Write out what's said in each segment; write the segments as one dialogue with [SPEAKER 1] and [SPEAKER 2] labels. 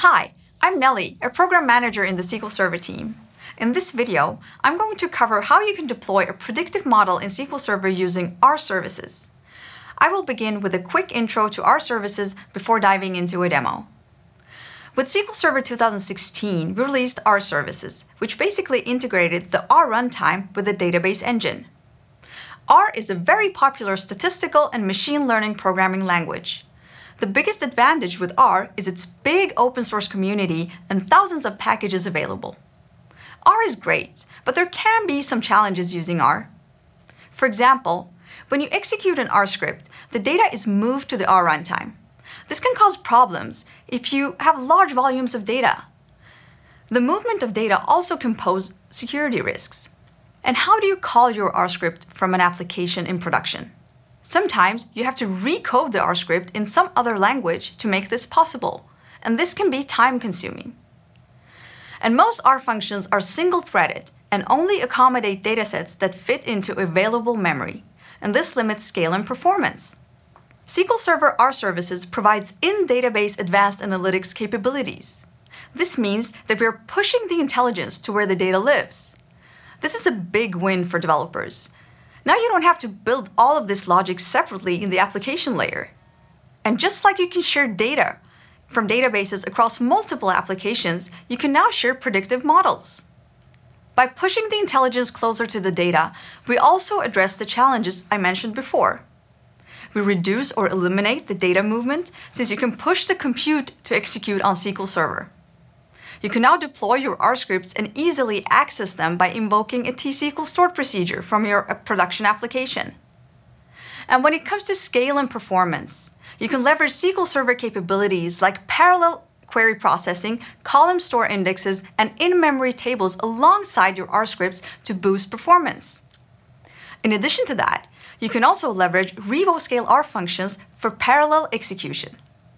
[SPEAKER 1] Hi, I'm Nelly, a program manager in the SQL Server team. In this video, I'm going to cover how you can deploy a predictive model in SQL Server using R services. I will begin with a quick intro to R services before diving into a demo. With SQL Server 2016, we released R services, which basically integrated the R runtime with the database engine. R is a very popular statistical and machine learning programming language. The biggest advantage with R is its big open source community and thousands of packages available. R is great, but there can be some challenges using R. For example, when you execute an R script, the data is moved to the R runtime. This can cause problems if you have large volumes of data. The movement of data also can pose security risks. And how do you call your R script from an application in production? Sometimes you have to recode the R script in some other language to make this possible, and this can be time-consuming. And most R functions are single-threaded and only accommodate datasets that fit into available memory, and this limits scale and performance. SQL Server R Services provides in-database advanced analytics capabilities. This means that we are pushing the intelligence to where the data lives. This is a big win for developers. Now you don't have to build all of this logic separately in the application layer. And just like you can share data from databases across multiple applications, you can now share predictive models. By pushing the intelligence closer to the data, we also address the challenges I mentioned before. We reduce or eliminate the data movement since you can push the compute to execute on SQL Server. You can now deploy your R scripts and easily access them by invoking a T-SQL stored procedure from your production application. And when it comes to scale and performance, you can leverage SQL Server capabilities like parallel query processing, column store indexes, and in-memory tables alongside your R scripts to boost performance. In addition to that, you can also leverage RevoScale R functions for parallel execution.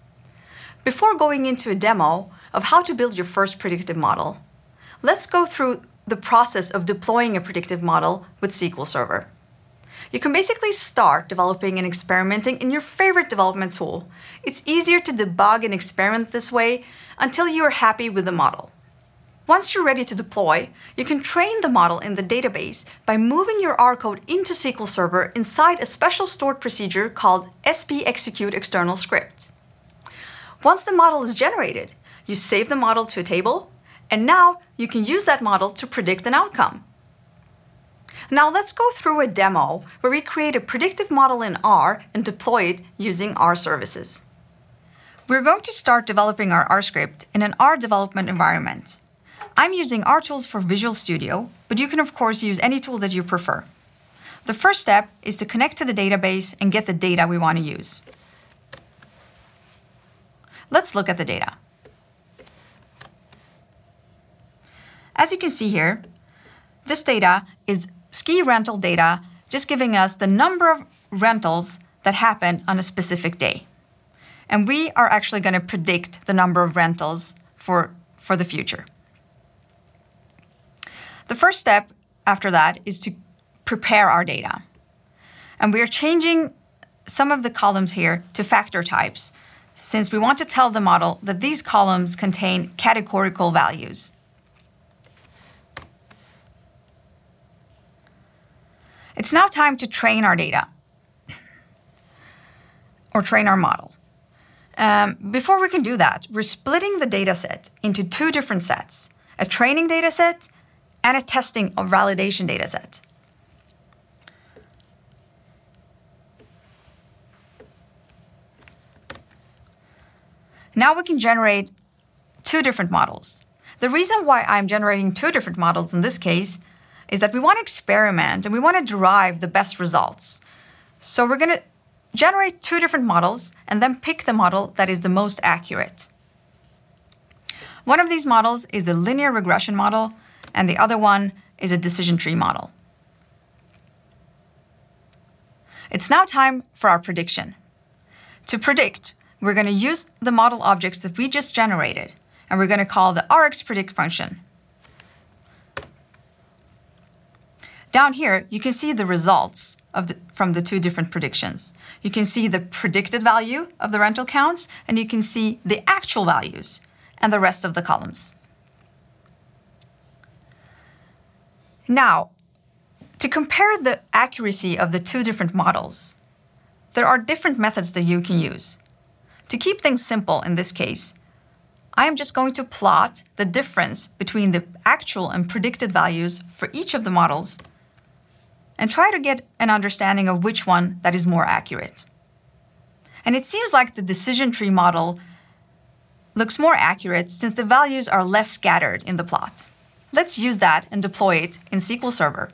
[SPEAKER 1] Before going into a demo of how to build your first predictive model, let's go through the process of deploying a predictive model with SQL Server. You can basically start developing and experimenting in your favorite development tool. It's easier to debug and experiment this way until you are happy with the model. Once you're ready to deploy, you can train the model in the database by moving your R code into SQL Server inside a special stored procedure called spExecuteExternal script. Once the model is generated, you save the model to a table, and now you can use that model to predict an outcome. Now let's go through a demo where we create a predictive model in R and deploy it using R services. We're going to start developing our R script in an R development environment. I'm using R tools for Visual Studio, but you can of course use any tool that you prefer. The first step is to connect to the database and get the data we want to use. Let's look at the data. As you can see here, this data is ski rental data, just giving us the number of rentals that happened on a specific day. And we are actually going to predict the number of rentals for the future. The first step after that is to prepare our data. And we are changing some of the columns here to factor types, since we want to tell the model that these columns contain categorical values. It's now time to train our data, or train our model. Before we can do that, we're splitting the data set into two different sets, a training data set and a testing or validation data set. Now we can generate two different models. The reason why I'm generating two different models in this case is that we want to experiment and we want to derive the best results. So we're going to generate two different models and then pick the model that is the most accurate. One of these models is a linear regression model, and the other one is a decision tree model. It's now time for our prediction. To predict, we're going to use the model objects that we just generated, and we're going to call the RxPredict function. Down here, you can see the results from the two different predictions. You can see the predicted value of the rental counts, and you can see the actual values. and the rest of the columns. Now, to compare the accuracy of the two different models, there are different methods that you can use. To keep things simple in this case, I am just going to plot the difference between the actual and predicted values for each of the models and try to get an understanding of which one that is more accurate. And it seems like the decision tree model looks more accurate since the values are less scattered in the plot. Let's use that and deploy it in SQL Server.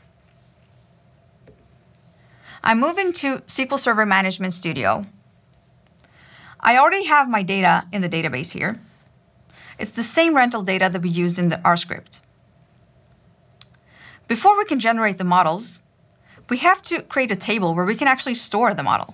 [SPEAKER 1] I'm moving to SQL Server Management Studio. I already have my data in the database here. It's the same rental data that we used in the R script. Before we can generate the models, we have to create a table where we can actually store the model.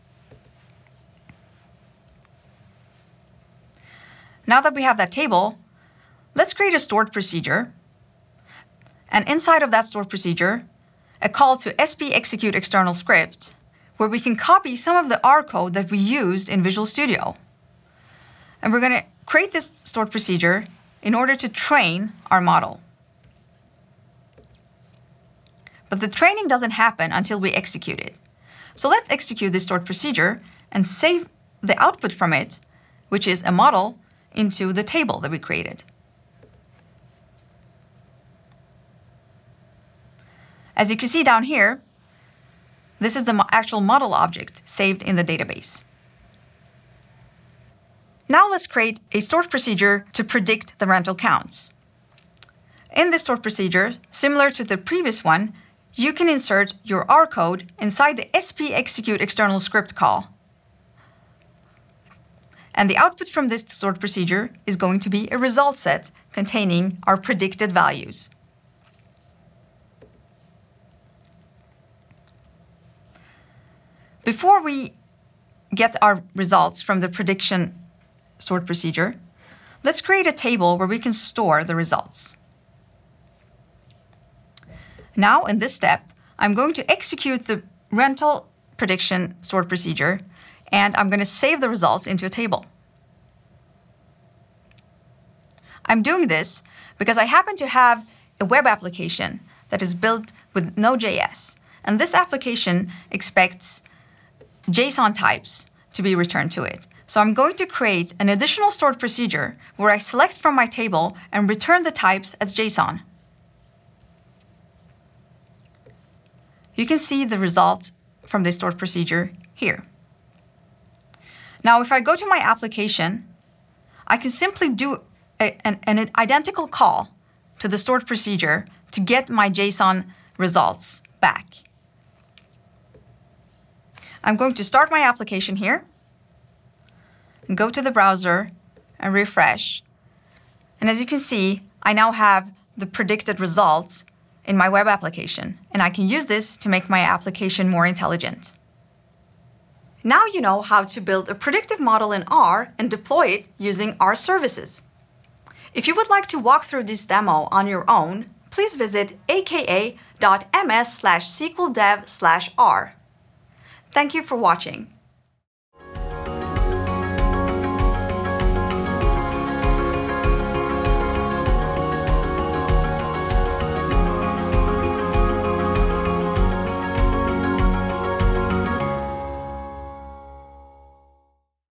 [SPEAKER 1] Now that we have that table, let's create a stored procedure. And inside of that stored procedure, a call to sp execute external script, where we can copy some of the R code that we used in Visual Studio. And we're going to create this stored procedure in order to train our model. But the training doesn't happen until we execute it. So let's execute this stored procedure and save the output from it, which is a model, into the table that we created. As you can see down here, this is the actual model object saved in the database. Now let's create a stored procedure to predict the rental counts. In this stored procedure, similar to the previous one, you can insert your R code inside the sp execute external script call. And the output from this stored procedure is going to be a result set containing our predicted values. Before we get our results from the prediction stored procedure, let's create a table where we can store the results. Now, in this step, I'm going to execute the rental prediction stored procedure, and I'm going to save the results into a table. I'm doing this because I happen to have a web application that is built with Node.js, and this application expects JSON types to be returned to it. So I'm going to create an additional stored procedure where I select from my table and return the types as JSON. You can see the results from this stored procedure here. Now, if I go to my application, I can simply do an identical call to the stored procedure to get my JSON results back. I'm going to start my application here, and go to the browser and refresh. And as you can see, I now have the predicted results in my web application, and I can use this to make my application more intelligent. Now you know how to build a predictive model in R and deploy it using R services. If you would like to walk through this demo on your own, please visit aka.ms/SQLdev/R. Thank you for watching.